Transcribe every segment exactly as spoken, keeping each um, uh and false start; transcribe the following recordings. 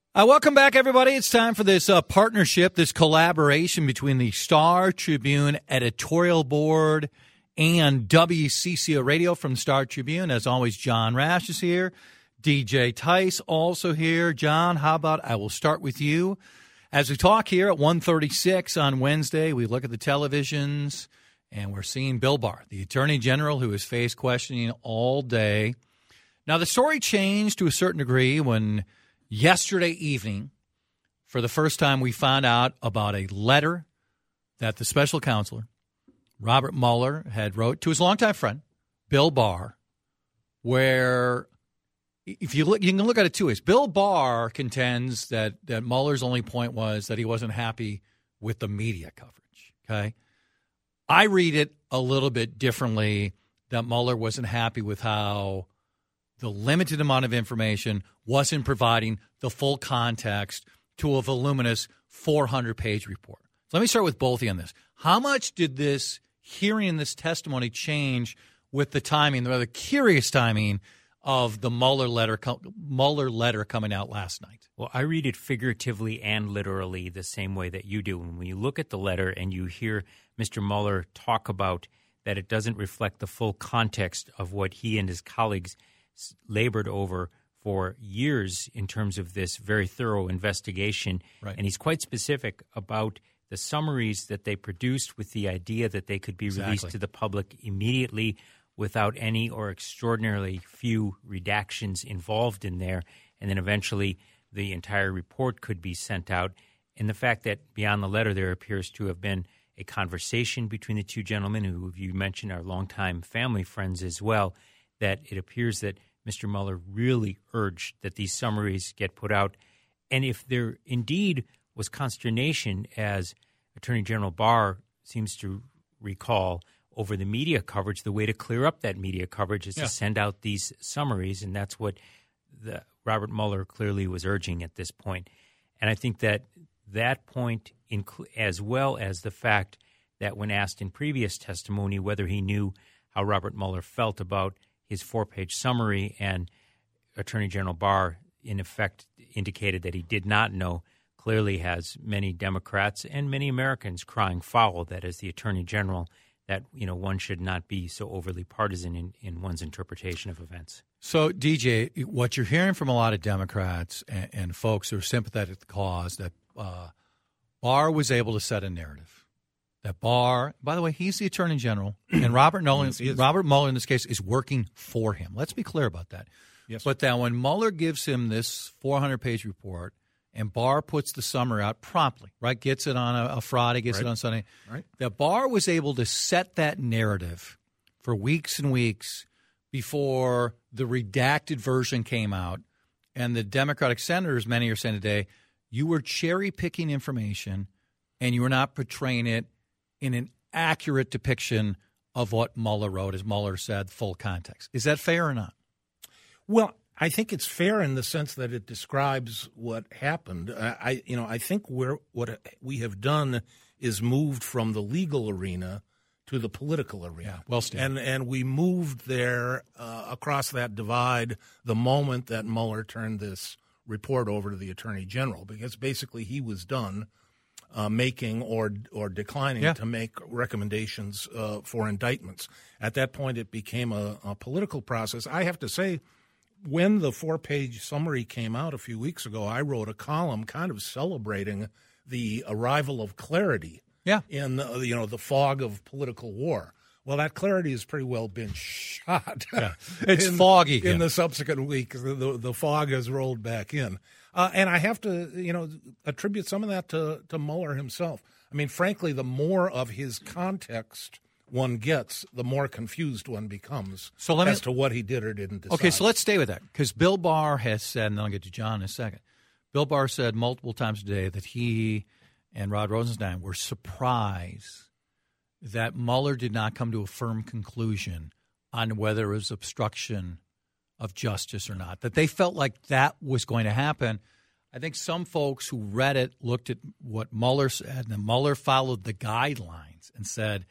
Uh, welcome back, everybody. It's time for this uh, partnership, this collaboration between the Star Tribune editorial board and W C C O Radio from Star Tribune. As always, John Rash is here. D J Tice also here. John, how about I will start with you. As we talk here at one thirty-six on Wednesday, we look at the televisions, and we're seeing Bill Barr, the Attorney General, who has faced questioning all day. Now, the story changed to a certain degree when yesterday evening, for the first time, we found out about a letter that the special counselor, Robert Mueller, had wrote to his longtime friend, Bill Barr, where if you look, you can look at it two ways. Bill Barr contends that, that Mueller's only point was that he wasn't happy with the media coverage, okay? I read it a little bit differently, that Mueller wasn't happy with how the limited amount of information wasn't providing the full context to a voluminous four hundred page report. So let me start with both of you on this. How much did this hearing this testimony change with the timing, the rather curious timing of the Mueller letter, Mueller letter coming out last night? Well, I read it figuratively and literally the same way that you do. And when you look at the letter and you hear Mister Mueller talk about that it doesn't reflect the full context of what he and his colleagues labored over for years in terms of this very thorough investigation. Right. And he's quite specific about the summaries that they produced with the idea that they could be Exactly. released to the public immediately without any or extraordinarily few redactions involved in there. And then eventually the entire report could be sent out. And the fact that beyond the letter there appears to have been a conversation between the two gentlemen who you mentioned are longtime family friends as well, that it appears that Mister Mueller really urged that these summaries get put out. And if there indeed was consternation, as Attorney General Barr seems to recall, over the media coverage, the way to clear up that media coverage is yeah. to send out these summaries, and that's what the, Robert Mueller clearly was urging at this point. And I think that that point, inc- as well as the fact that when asked in previous testimony whether he knew how Robert Mueller felt about his four-page summary, and Attorney General Barr, in effect, indicated that he did not know, clearly has many Democrats and many Americans crying foul that as the Attorney General, that you know one should not be so overly partisan in, in one's interpretation of events. So, D J, what you're hearing from a lot of Democrats and, and folks who are sympathetic to the cause, that uh, Barr was able to set a narrative. That Barr, by the way, he's the Attorney General, and Robert Nolan, yes, Robert Mueller in this case is working for him. Let's be clear about that. Yes. But that when Mueller gives him this four hundred page report and Barr puts the summary out promptly, right, gets it on a, a Friday, gets right. it on Sunday, right. that Barr was able to set that narrative for weeks and weeks before the redacted version came out. And the Democratic senators, many are saying today, you were cherry-picking information and you were not portraying it in an accurate depiction of what Mueller wrote, as Mueller said, full context. Is that fair or not? Well, I think it's fair in the sense that it describes what happened. I, I you know, I think we're, what we have done is moved from the legal arena to the political arena. Yeah, well stated. And and we moved there uh, across that divide the moment that Mueller turned this report over to the Attorney General, because basically he was done Uh, making or or declining yeah. to make recommendations uh, for indictments. At that point, it became a, a political process. I have to say, when the four-page summary came out a few weeks ago, I wrote a column kind of celebrating the arrival of clarity yeah. in uh, you know the fog of political war. Well, that clarity has pretty well been shot. Yeah. It's in, foggy in again. the subsequent week. The, the, the fog has rolled back in. Uh, and I have to, you know, attribute some of that to, to Mueller himself. I mean, frankly, the more of his context one gets, the more confused one becomes so let me, as to what he did or didn't decide. Okay, so let's stay with that, because Bill Barr has said, and then I'll get to John in a second, Bill Barr said multiple times today that he and Rod Rosenstein were surprised that Mueller did not come to a firm conclusion on whether it was obstruction of justice or not, that they felt like that was going to happen. I think some folks who read it looked at what Mueller said, and Mueller followed the guidelines and said,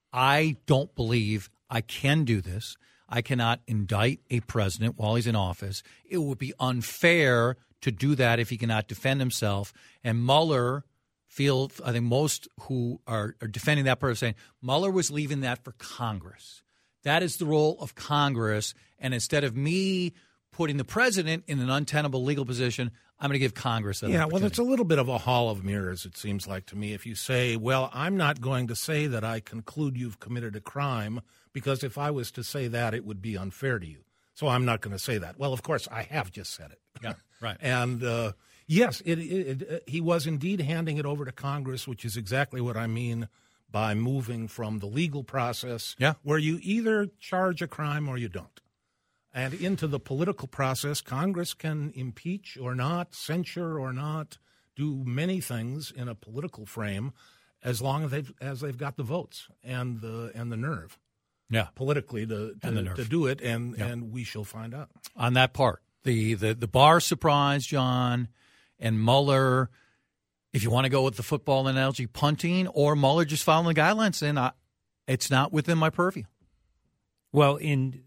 I don't believe I can do this. I cannot indict a president while he's in office. It would be unfair to do that if he cannot defend himself. And Mueller feel, I think most who are, are defending that person saying Mueller was leaving that for Congress. That is the role of Congress. And instead of me putting the president in an untenable legal position, I'm going to give Congress that Yeah, opportunity. well, it's a little bit of a hall of mirrors, it seems like to me, if you say, well, I'm not going to say that I conclude you've committed a crime, because if I was to say that, it would be unfair to you. So I'm not going to say that. Well, of course, I have just said it. Yeah, right. And uh, yes, it, it, it, he was indeed handing it over to Congress, which is exactly what I mean by moving from the legal process, yeah. where you either charge a crime or you don't, and into the political process. Congress can impeach or not, censure or not, do many things in a political frame, as long as they've as they've got the votes and the and the nerve, yeah, politically to to, to do it, and yeah. and we shall find out on that part. The the the Barr surprise, John, and Mueller. If you want to go with the football analogy, punting, or Mueller just following the guidelines, then I, it's not within my purview. Well, in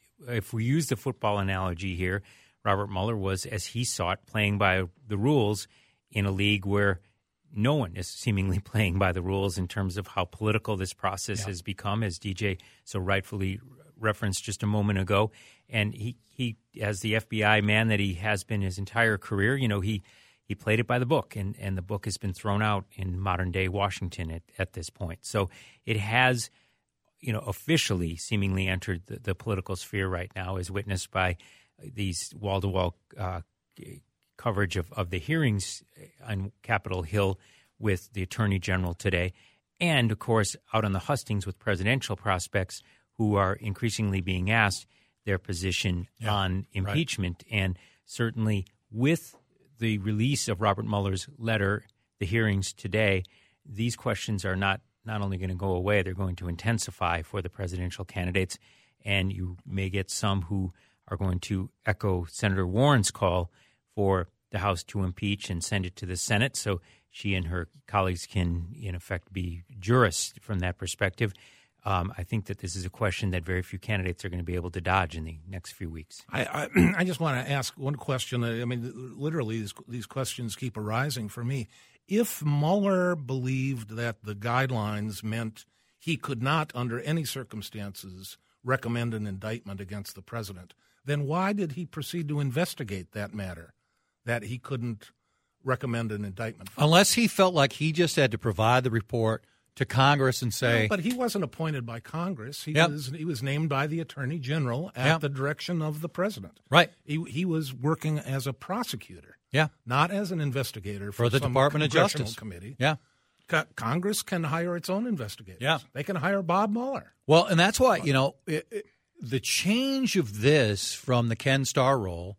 if we use the football analogy here, Robert Mueller was, as he saw it, playing by the rules in a league where no one is seemingly playing by the rules in terms of how political this process yeah. has become, as D J so rightfully referenced just a moment ago. And he, he, as the F B I man that he has been his entire career, you know, he he played it by the book, and, and the book has been thrown out in modern-day Washington at, at this point. So it has, you know, officially seemingly entered the, the political sphere right now, as witnessed by these wall-to-wall uh, coverage of, of the hearings on Capitol Hill with the Attorney General today, and, of course, out on the hustings with presidential prospects who are increasingly being asked their position yeah, on impeachment. Right. And certainly with the release of Robert Mueller's letter, the hearings today, these questions are not, not only going to go away, they're going to intensify for the presidential candidates. And you may get some who are going to echo Senator Warren's call for the House to impeach and send it to the Senate so she and her colleagues can, in effect, be jurists from that perspective. Um, I think that this is a question that very few candidates are going to be able to dodge in the next few weeks. I, I, I just want to ask one question. I mean, literally, these, these questions keep arising for me. If Mueller believed that the guidelines meant he could not, under any circumstances, recommend an indictment against the president, then why did he proceed to investigate that matter, that he couldn't recommend an indictment for? Unless he felt like he just had to provide the report to Congress and say, no, but he wasn't appointed by Congress. He yep. was he was named by the Attorney General at yep. the direction of the president. Right. He he was working as a prosecutor. Yeah. Not as an investigator for, for the some Department of Congressional Justice committee. Yeah. Co- Congress can hire its own investigators. Yeah. They can hire Bob Mueller. Well, and that's why, you know, it, it, the change of this from the Ken Starr role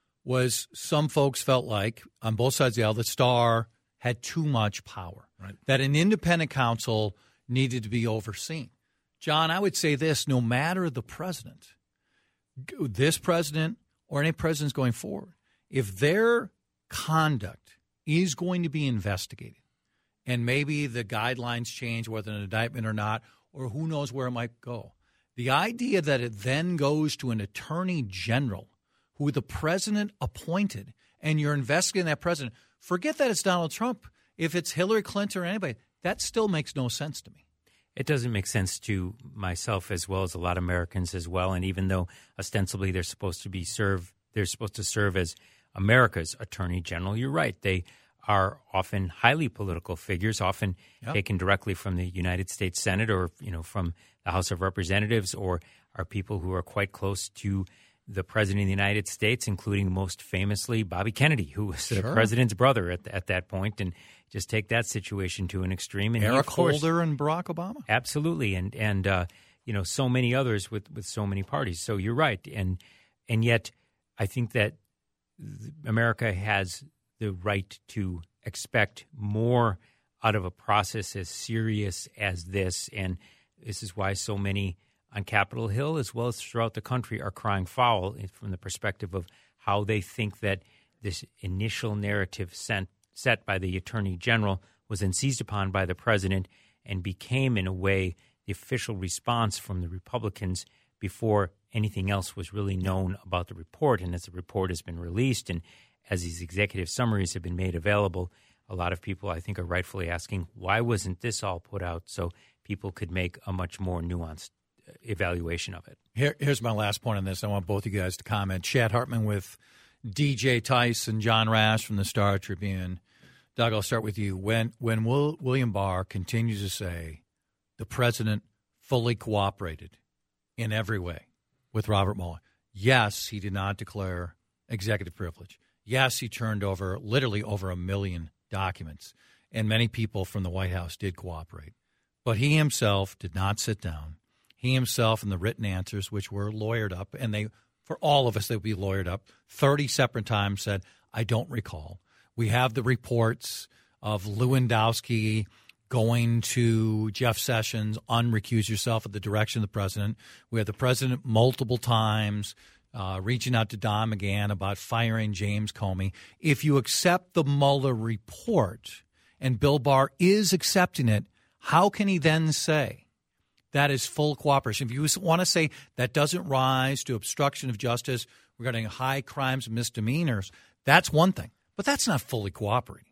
was some folks felt like on both sides of the aisle that Starr had too much power, right. that an independent counsel needed to be overseen. John, I would say this, no matter the president, this president or any presidents going forward, if their conduct is going to be investigated and maybe the guidelines change, whether an indictment or not, or who knows where it might go, the idea that it then goes to an attorney general who the president appointed and you're investigating that president, forget that it's Donald Trump. If it's Hillary Clinton or anybody, that still makes no sense to me. It doesn't make sense to myself as well as a lot of Americans as well. And even though ostensibly they're supposed to be serve, they're supposed to serve as America's attorney general, you're right. They are often highly political figures, often yep. taken directly from the United States Senate or, you know, from the House of Representatives, or are people who are quite close to the president of the United States, including most famously Bobby Kennedy, who was sure. the president's brother at, at that point. And just take that situation to an extreme. And Eric he, course, Holder and Barack Obama. Absolutely. And, and uh, you know, so many others with, with so many parties. So you're right. And, and yet I think that America has the right to expect more out of a process as serious as this. And this is why so many on Capitol Hill, as well as throughout the country, are crying foul from the perspective of how they think that this initial narrative sent, set by the Attorney General was then seized upon by the President and became, in a way, the official response from the Republicans before anything else was really known about the report. And as the report has been released and as these executive summaries have been made available, a lot of people, I think, are rightfully asking, why wasn't this all put out so people could make a much more nuanced evaluation of it? Here, here's my last point on this. I want both of you guys to comment. Chad Hartman with D J Tice and John Rash from the Star Tribune. Doug, I'll start with you. When when Will, William Barr continues to say the president fully cooperated in every way with Robert Mueller, yes, he did not declare executive privilege. Yes, he turned over literally over a million documents, and many people from the White House did cooperate. But he himself did not sit down. He himself in the written answers, which were lawyered up, and they, for all of us, they would be lawyered up, thirty separate times said, I don't recall. We have the reports of Lewandowski going to Jeff Sessions, unrecuse yourself at the direction of the president. We have the president multiple times uh, reaching out to Don McGahn about firing James Comey. If you accept the Mueller report, and Bill Barr is accepting it, how can he then say that is full cooperation? If you want to say that doesn't rise to obstruction of justice regarding high crimes and misdemeanors, that's one thing. But that's not fully cooperating.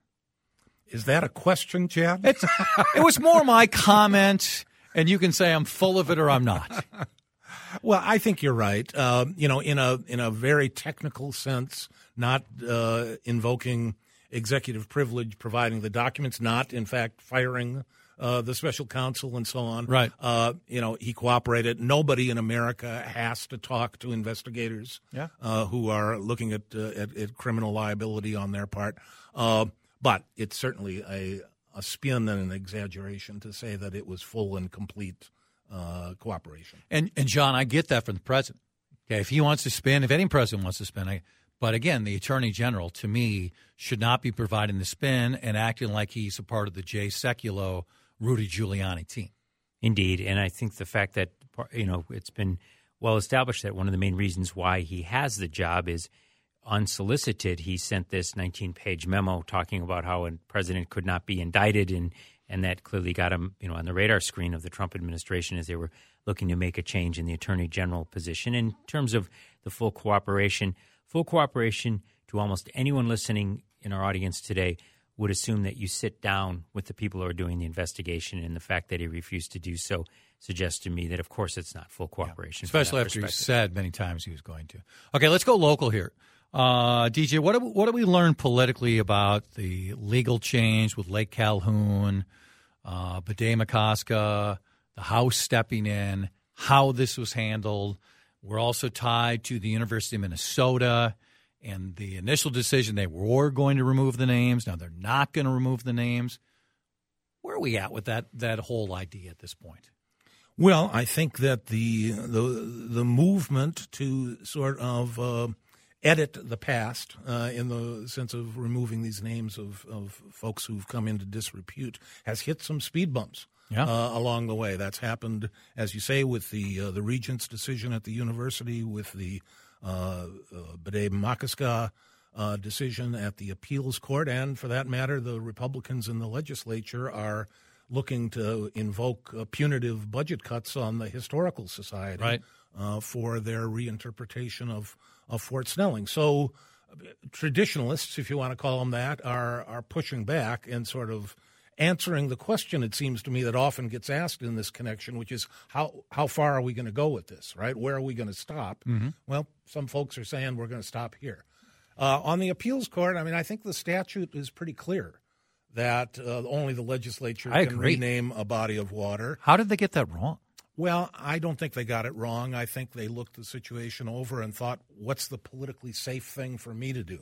Is that a question, Chad? It's, it was more my comment, and you can say I'm full of it or I'm not. Well, I think you're right. Uh, you know, in a in a very technical sense, not uh, invoking executive privilege, providing the documents, not, in fact, firing uh, the special counsel and so on. Right. Uh, you know, he cooperated. Nobody in America has to talk to investigators yeah. uh, who are looking at, uh, at at criminal liability on their part. Uh, but it's certainly a, a spin and an exaggeration to say that it was full and complete uh, cooperation. And, and, John, I get that from the president. Okay, if he wants to spin, if any president wants to spin, I But again, the Attorney General, to me, should not be providing the spin and acting like he's a part of the Jay Sekulow, Rudy Giuliani team. Indeed, and I think the fact that, you know, it's been well established that one of the main reasons why he has the job is unsolicited. He sent this nineteen-page memo talking about how a president could not be indicted, and, and that clearly got him, you know, on the radar screen of the Trump administration as they were looking to make a change in the Attorney General position. In terms of the full cooperation, full cooperation to almost anyone listening in our audience today would assume that you sit down with the people who are doing the investigation, and the fact that he refused to do so suggests to me that, of course, it's not full cooperation. Yeah. Especially after he said many times he was going to. Okay, let's go local here. Uh, D J, what have, what have we learned politically about the legal change with Lake Calhoun, uh, Bidet McCoska, the House stepping in, how this was handled? We're also tied to the University of Minnesota and the initial decision they were going to remove the names. Now they're not going to remove the names. Where are we at with that that whole idea at this point? Well, I think that the the the movement to sort of uh, edit the past uh, in the sense of removing these names of, of folks who've come into disrepute has hit some speed bumps. Yeah. Uh, along the way. That's happened, as you say, with the uh, the regent's decision at the university, with the uh, uh, Bidet McCoska uh, decision at the appeals court, and for that matter, the Republicans in the legislature are looking to invoke uh, punitive budget cuts on the Historical Society right. uh, for their reinterpretation of, of Fort Snelling. So uh, traditionalists, if you want to call them that, are are pushing back and sort of answering the question, it seems to me, that often gets asked in this connection, which is how how far are we going to go with this, right? Where are we going to stop? Mm-hmm. Well, some folks are saying we're going to stop here. Uh, on the appeals court, I mean, I think the statute is pretty clear that uh, only the legislature I can agree. rename a body of water. How did they get that wrong? Well, I don't think they got it wrong. I think they looked the situation over and thought, what's the politically safe thing for me to do?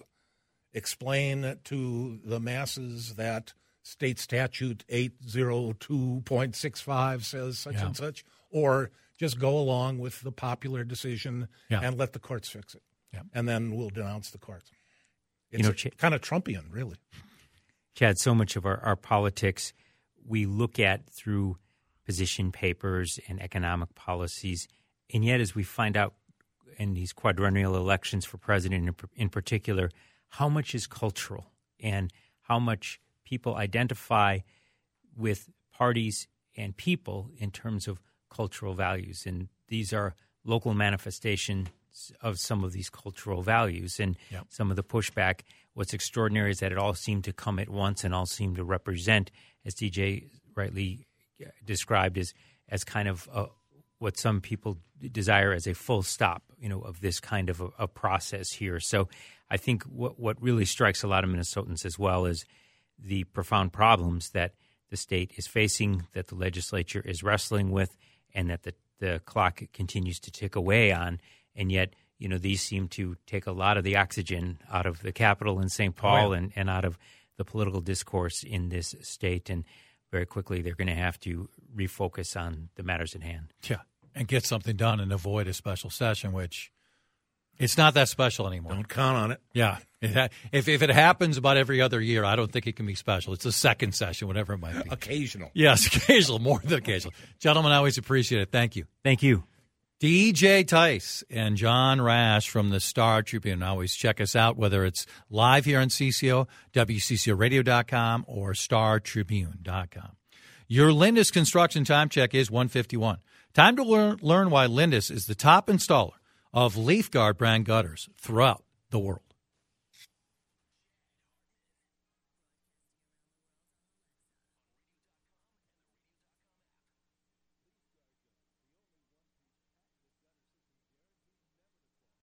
Explain to the masses that State Statute eight oh two point six five says such yeah. and such, or just go along with the popular decision yeah. and let the courts fix it. Yeah. And then we'll denounce the courts. It's you know, Ch- kind of Trumpian, really. Chad, so much of our, our politics we look at through position papers and economic policies, and yet as we find out in these quadrennial elections for president in, in particular, how much is cultural and how much people identify with parties and people in terms of cultural values. And these are local manifestations of some of these cultural values. And yep. some of the pushback what's extraordinary is that it all seemed to come at once and all seemed to represent, as D J rightly described, as as kind of a, what some people desire as a full stop, you know, of this kind of a, a process here. So I think what what really strikes a lot of Minnesotans as well is the profound problems that the state is facing, that the legislature is wrestling with, and that the, the clock continues to tick away on. And yet, you know, these seem to take a lot of the oxygen out of the Capitol in Saint Paul oh, yeah. and, and out of the political discourse in this state. And very quickly, they're going to have to refocus on the matters at hand. Yeah, and get something done and avoid a special session, which it's not that special anymore. Don't count on it. Yeah. It ha- if, if it happens about every other year, I don't think it can be special. It's a second session, whatever it might be. Occasional. Yes, occasional, more than occasional. Gentlemen, I always appreciate it. Thank you. Thank you. D J Tice and John Rash from the Star Tribune. Always check us out, whether it's live here on C C O, W C C O radio dot com, or star tribune dot com. Your Lindus Construction time check is one fifty-one. Time to learn, learn why Lindus is the top installer of Leaf Guard brand gutters throughout the world.